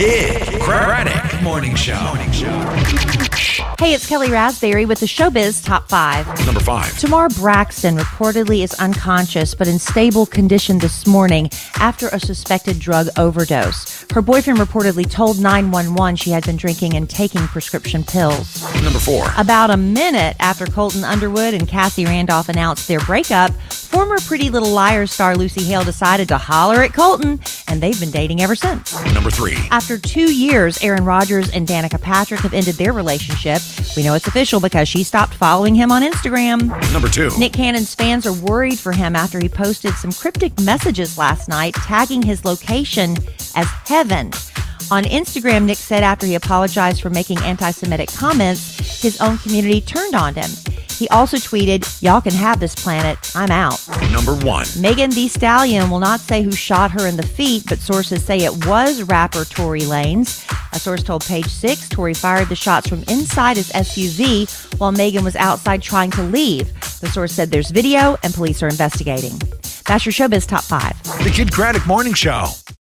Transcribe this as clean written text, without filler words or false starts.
Kid Craddock Morning Show. Hey, it's Kelly Raspberry with the Showbiz Top 5. Number 5. Tamar Braxton reportedly is unconscious but in stable condition this morning after a suspected drug overdose. Her boyfriend reportedly told 911 she had been drinking and taking prescription pills. Number 4. About a minute after Colton Underwood and Cassie Randolph announced their breakup, former Pretty Little Liars star Lucy Hale decided to holler at Colton, and they've been dating ever since. Number 3. After 2 years, Aaron Rodgers and Danica Patrick have ended their relationship. We know it's official because she stopped following him on Instagram. Number 2. Nick Cannon's fans are worried for him after he posted some cryptic messages last night, tagging his location as heaven. On Instagram, Nick said after he apologized for making anti-Semitic comments, his own community turned on him. He also tweeted, "Y'all can have this planet. I'm out." Number 1. Megan Thee Stallion will not say who shot her in the feet, but sources say it was rapper Tory Lanez. A source told Page Six Tory fired the shots from inside his SUV while Megan was outside trying to leave. The source said there's video and police are investigating. That's your Showbiz Top 5. The Kid Craddock Morning Show.